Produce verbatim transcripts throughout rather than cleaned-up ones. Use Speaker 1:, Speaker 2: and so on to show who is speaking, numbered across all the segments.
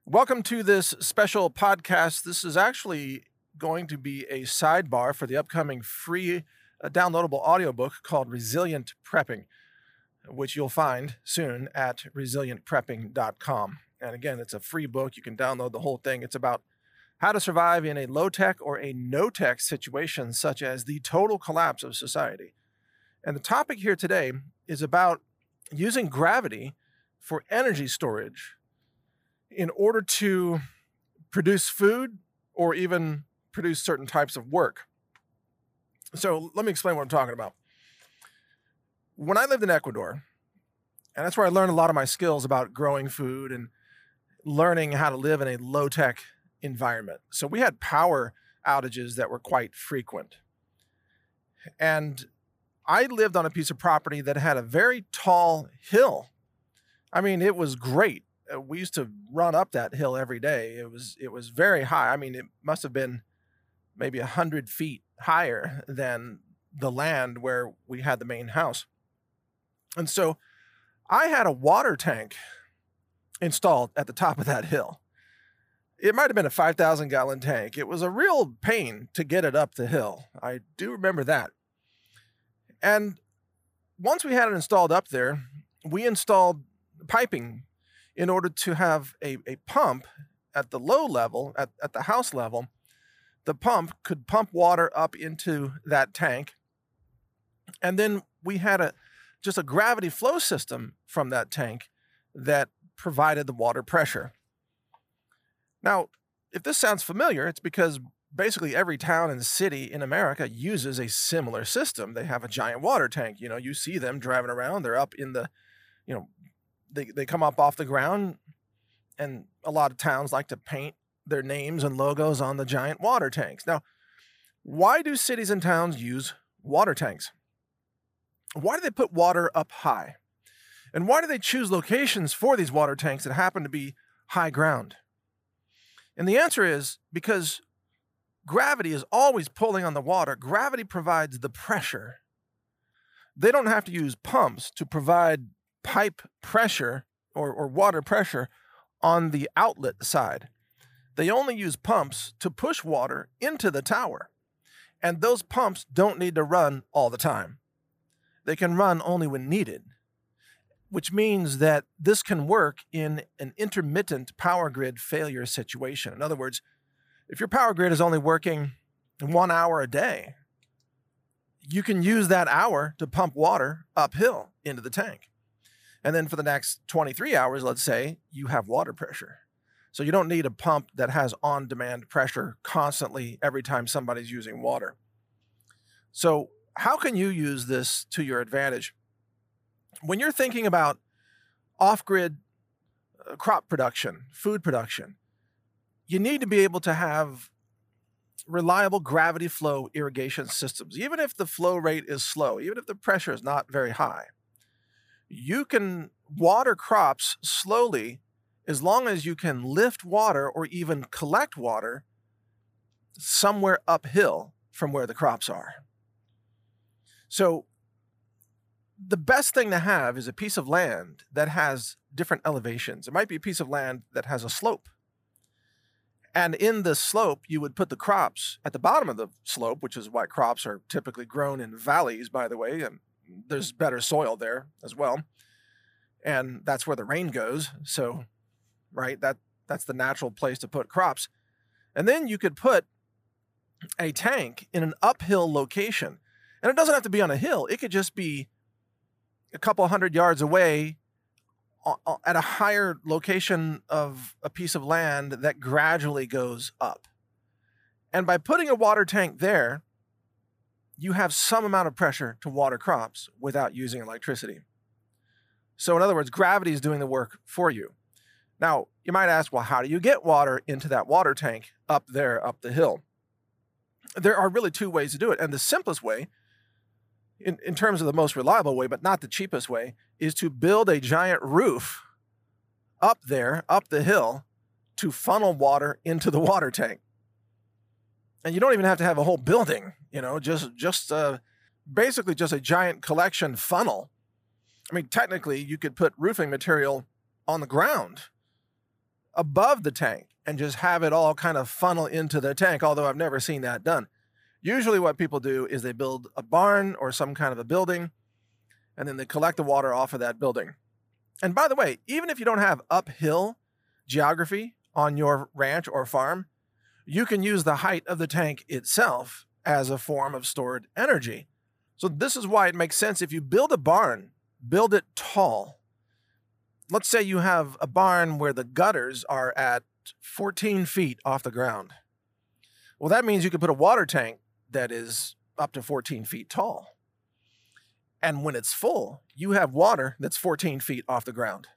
Speaker 1: Welcome to this special podcast. This is actually going to be a sidebar for the upcoming free uh, downloadable audiobook called Resilient Prepping, which you'll find soon at resilient prepping dot com. And again, it's a free book. You can download the whole thing. It's about how to survive in a low-tech or a no-tech situation, such as the total collapse of society. And the topic here today is about using gravity for energy storage in order to produce food or even produce certain types of work. So let me explain what I'm talking about. When I lived in Ecuador, and that's where I learned a lot of my skills about growing food and learning how to live in a low-tech environment. So we had power outages that were quite frequent. And I lived on a piece of property that had a very tall hill. I mean, it was great. Uh, We used to run up that hill every day. It was it was very high. I mean, it must have been maybe a hundred feet higher than the land where we had the main house. And so I had a water tank installed at the top of that hill. It might have been a five thousand gallon tank. It was a real pain to get it up the hill. I do remember that. And once we had it installed up there, we installed piping in order to have a, a pump at the low level, at, at the house level. The pump could pump water up into that tank. And then we had a just a gravity flow system from that tank that provided the water pressure. Now, if this sounds familiar, it's because basically every town and city in America uses a similar system. They have a giant water tank. You know, you see them driving around. They're up in the, you know, they, they come up off the ground, and a lot of towns like to paint their names and logos on the giant water tanks. Now, why do cities and towns use water tanks? Why do they put water up high? And why do they choose locations for these water tanks that happen to be high ground? And the answer is because gravity is always pulling on the water. Gravity provides the pressure. They don't have to use pumps to provide pipe pressure or, or water pressure on the outlet side. They only use pumps to push water into the tower. And those pumps don't need to run all the time. They can run only when needed, which means that this can work in an intermittent power grid failure situation. In other words, if your power grid is only working one hour a day, you can use that hour to pump water uphill into the tank. And then for the next twenty-three hours, let's say, you have water pressure. So you don't need a pump that has on-demand pressure constantly every time somebody's using water. So how can you use this to your advantage? When you're thinking about off-grid uh, crop production, food production, you need to be able to have reliable gravity flow irrigation systems. Even if the flow rate is slow, even if the pressure is not very high, you can water crops slowly as long as you can lift water or even collect water somewhere uphill from where the crops are. So the best thing to have is a piece of land that has different elevations. It might be a piece of land that has a slope. And in the slope, you would put the crops at the bottom of the slope, which is why crops are typically grown in valleys, by the way, and there's better soil there as well. And that's where the rain goes. So, right, that, that's the natural place to put crops. And then you could put a tank in an uphill location. And it doesn't have to be on a hill. It could just be a couple hundred yards away at a higher location of a piece of land that gradually goes up. And by putting a water tank there, you have some amount of pressure to water crops without using electricity. So in other words, gravity is doing the work for you. Now, you might ask, well, how do you get water into that water tank up there, up the hill? There are really two ways to do it. And the simplest way, in, in terms of the most reliable way, but not the cheapest way, is to build a giant roof up there, up the hill, to funnel water into the water tank. And you don't even have to have a whole building, you know, just, just uh, basically just a giant collection funnel. I mean, technically, you could put roofing material on the ground above the tank and just have it all kind of funnel into the tank, although I've never seen that done. Usually what people do is they build a barn or some kind of a building, and then they collect the water off of that building. And by the way, even if you don't have uphill geography on your ranch or farm, you can use the height of the tank itself as a form of stored energy. So this is why it makes sense if you build a barn, build it tall. Let's say you have a barn where the gutters are at fourteen feet off the ground. Well, that means you could put a water tank that is up to fourteen feet tall. And when it's full, you have water that's fourteen feet off the ground.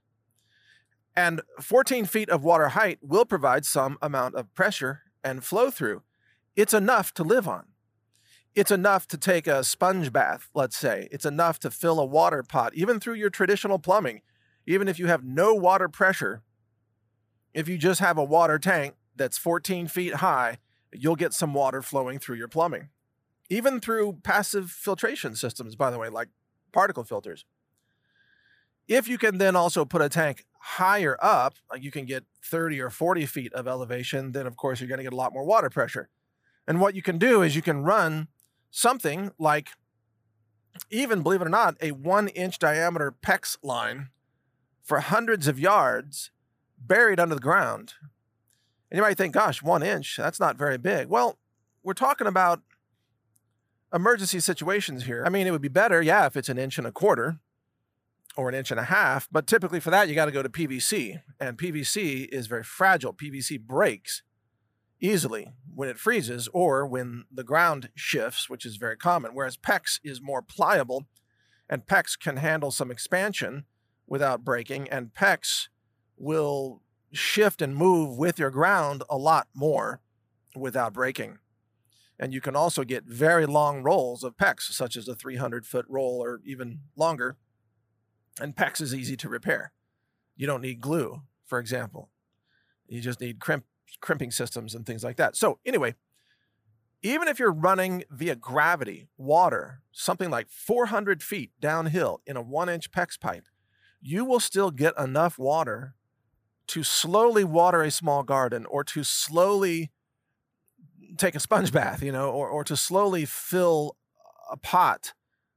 Speaker 1: And fourteen feet of water height will provide some amount of pressure and flow through. It's enough to live on. It's enough to take a sponge bath, let's say. It's enough to fill a water pot, even through your traditional plumbing. Even if you have no water pressure, if you just have a water tank that's fourteen feet high, you'll get some water flowing through your plumbing. Even through passive filtration systems, by the way, like particle filters. If you can then also put a tank higher up, like you can get thirty or forty feet of elevation, then of course you're going to get a lot more water pressure. And what you can do is you can run something like, even believe it or not, a one inch diameter PEX line for hundreds of yards buried under the ground. And you might think, gosh, one inch, that's not very big. Well, we're talking about emergency situations here. I mean, it would be better, yeah, if it's an inch and a quarter or an inch and a half, but typically for that, you got to go to P V C, and P V C is very fragile. P V C breaks easily when it freezes or when the ground shifts, which is very common, whereas PEX is more pliable, and PEX can handle some expansion without breaking, and PEX will shift and move with your ground a lot more without breaking. And you can also get very long rolls of PEX, such as a three hundred foot roll or even longer. And PEX is easy to repair. You don't need glue, for example. You just need crimp, crimping systems and things like that. So anyway, even if you're running via gravity, water, something like four hundred feet downhill in a one inch PEX pipe, you will still get enough water to slowly water a small garden, or to slowly take a sponge bath, you know, or, or to slowly fill a pot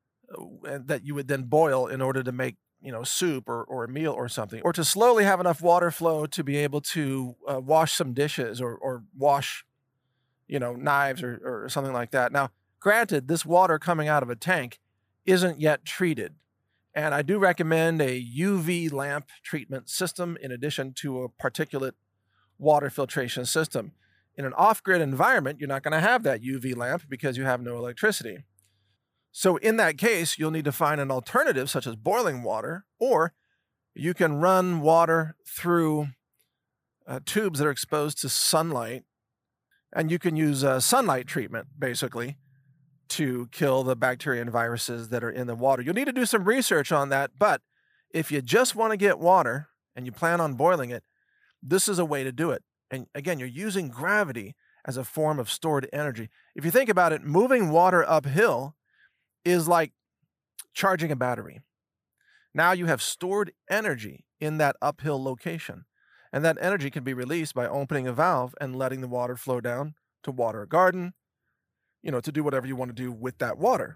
Speaker 1: that you would then boil in order to make, you know, soup or, or a meal or something, or to slowly have enough water flow to be able to uh, wash some dishes or, or wash, you know, knives or, or something like that. Now, granted, this water coming out of a tank isn't yet treated. And I do recommend a U V lamp treatment system in addition to a particulate water filtration system. In an off-grid environment, you're not going to have that U V lamp because you have no electricity. So in that case, you'll need to find an alternative such as boiling water, or you can run water through uh, tubes that are exposed to sunlight, and you can use uh, sunlight treatment, basically, to kill the bacteria and viruses that are in the water. You'll need to do some research on that, but if you just want to get water and you plan on boiling it, this is a way to do it. And again, you're using gravity as a form of stored energy. If you think about it, moving water uphill is like charging a battery. Now you have stored energy in that uphill location, and that energy can be released by opening a valve and letting the water flow down to water a garden, you know, to do whatever you want to do with that water.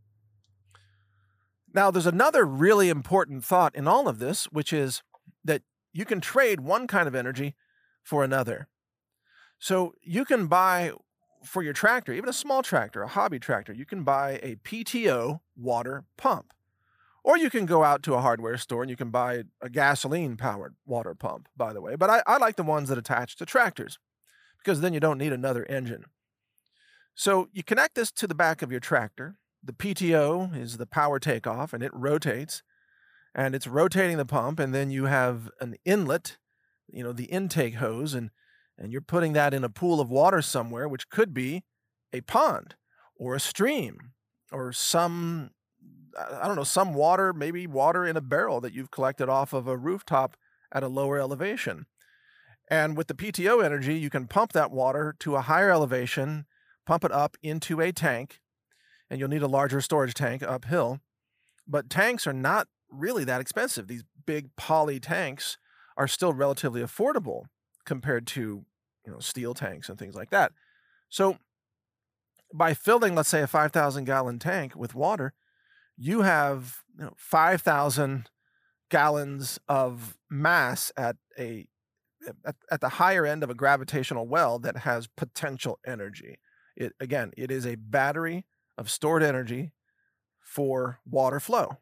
Speaker 1: Now, there's another really important thought in all of this, which is that you can trade one kind of energy for another. So you can buy, for your tractor, even a small tractor, a hobby tractor, you can buy a P T O water pump. Or you can go out to a hardware store and you can buy a gasoline-powered water pump, by the way. But I, I like the ones that attach to tractors, because then you don't need another engine. So you connect this to the back of your tractor. The P T O is the power takeoff, and it rotates. And it's rotating the pump, and then you have an inlet, you know, the intake hose, and, and you're putting that in a pool of water somewhere, which could be a pond or a stream or some, I don't know, some water, maybe water in a barrel that you've collected off of a rooftop at a lower elevation. And with the P T O energy, you can pump that water to a higher elevation, pump it up into a tank, and you'll need a larger storage tank uphill. But tanks are not really that expensive. These big poly tanks are still relatively affordable. compared to, you know, steel tanks and things like that. So by filling, let's say, a five thousand gallon tank with water, you have, you know, five thousand gallons of mass at a at, at the higher end of a gravitational well that has potential energy. It again, it is a battery of stored energy for water flow.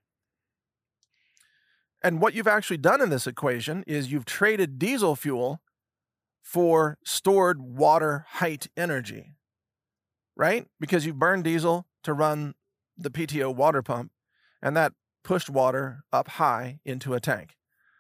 Speaker 1: And what you've actually done in this equation is you've traded diesel fuel for stored water height energy, right? Because you burned diesel to run the P T O water pump, and that pushed water up high into a tank.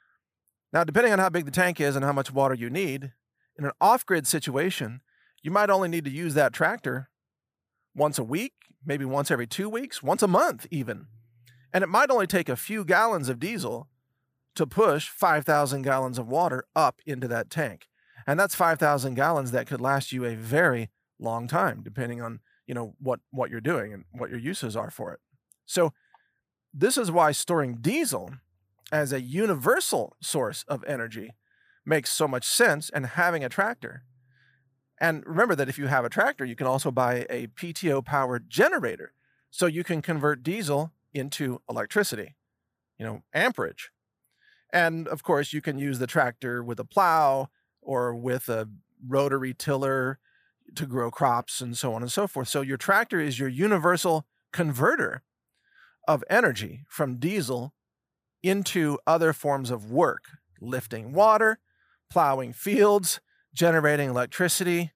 Speaker 1: Now, depending on how big the tank is and how much water you need, in an off-grid situation, you might only need to use that tractor once a week, maybe once every two weeks, once a month even. And it might only take a few gallons of diesel to push five thousand gallons of water up into that tank. And that's five thousand gallons that could last you a very long time, depending on, you know, what, what you're doing and what your uses are for it. So this is why storing diesel as a universal source of energy makes so much sense, and having a tractor. And remember that if you have a tractor, you can also buy a P T O-powered generator, so you can convert diesel into electricity, you know, amperage. And of course, you can use the tractor with a plow or with a rotary tiller to grow crops and so on and so forth. So your tractor is your universal converter of energy from diesel into other forms of work, lifting water, plowing fields, generating electricity,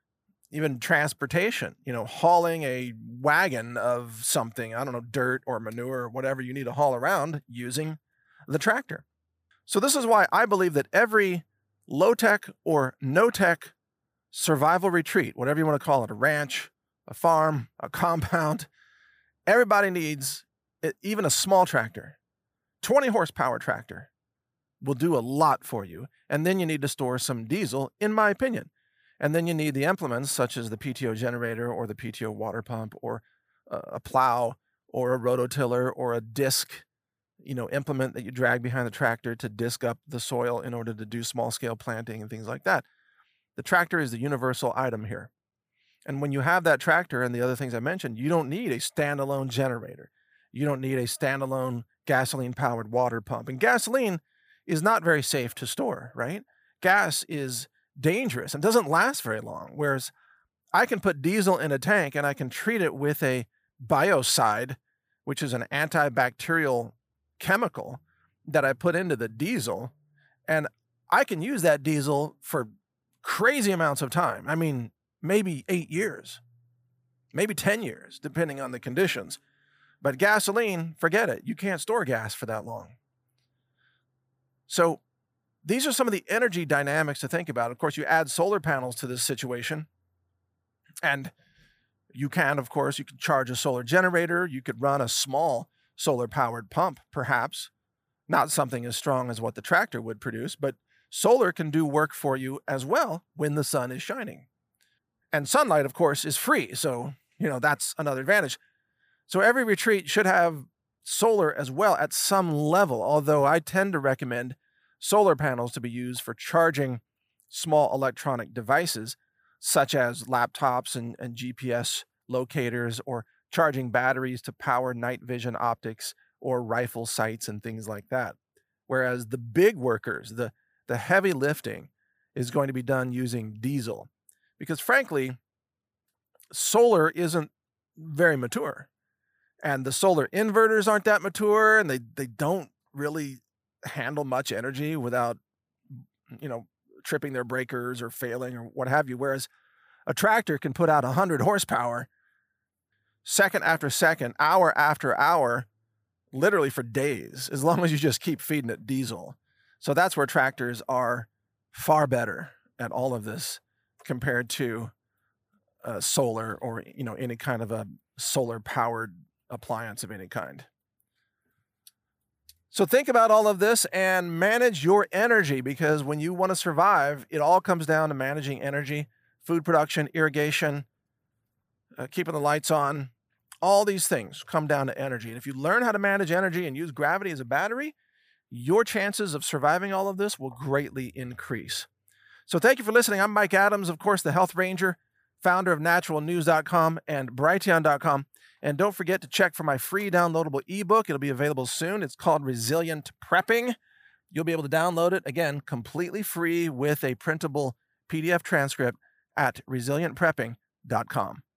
Speaker 1: even transportation, you know, hauling a wagon of something, I don't know, dirt or manure or whatever you need to haul around using the tractor. So this is why I believe that every low-tech or no-tech survival retreat, whatever you want to call it, a ranch, a farm, a compound, everybody needs even a small tractor. twenty horsepower tractor will do a lot for you. And then you need to store some diesel, in my opinion. And then you need the implements such as the P T O generator or the P T O water pump or a plow or a rototiller or a disc, you know, implement that you drag behind the tractor to disc up the soil in order to do small scale planting and things like that. The tractor is the universal item here. And when you have that tractor and the other things I mentioned, you don't need a standalone generator. You don't need a standalone gasoline-powered water pump. And gasoline is not very safe to store, right? Gas is dangerous and doesn't last very long, whereas I can put diesel in a tank and I can treat it with a biocide, which is an antibacterial chemical that I put into the diesel, and I can use that diesel for crazy amounts of time. I mean, maybe eight years, maybe ten years, depending on the conditions. But gasoline, forget it. You can't store gas for that long. So these are some of the energy dynamics to think about. Of course, you add solar panels to this situation, and you can, of course, you can charge a solar generator. You could run a small solar-powered pump, perhaps. Not something as strong as what the tractor would produce, but solar can do work for you as well when the sun is shining. And sunlight, of course, is free. So, you know, that's another advantage. So every retreat should have solar as well at some level, although I tend to recommend solar panels to be used for charging small electronic devices, such as laptops and, and G P S locators, or charging batteries to power night vision optics or rifle sights and things like that. Whereas the big workers, the, the heavy lifting, is going to be done using diesel. Because frankly, solar isn't very mature. And the solar inverters aren't that mature, and they, they don't really handle much energy without, you know, tripping their breakers or failing or what have you. Whereas a tractor can put out one hundred horsepower second after second, hour after hour, literally for days, as long as you just keep feeding it diesel. So that's where tractors are far better at all of this compared to uh, solar or, you know, any kind of a solar-powered appliance of any kind. So think about all of this and manage your energy, because when you want to survive, it all comes down to managing energy, food production, irrigation, uh, keeping the lights on. All these things come down to energy. And if you learn how to manage energy and use gravity as a battery, your chances of surviving all of this will greatly increase. So thank you for listening. I'm Mike Adams, of course, the Health Ranger, founder of natural news dot com and Brighteon dot com. And don't forget to check for my free downloadable ebook. It'll be available soon. It's called Resilient Prepping. You'll be able to download it, again, completely free with a printable P D F transcript at resilient prepping dot com.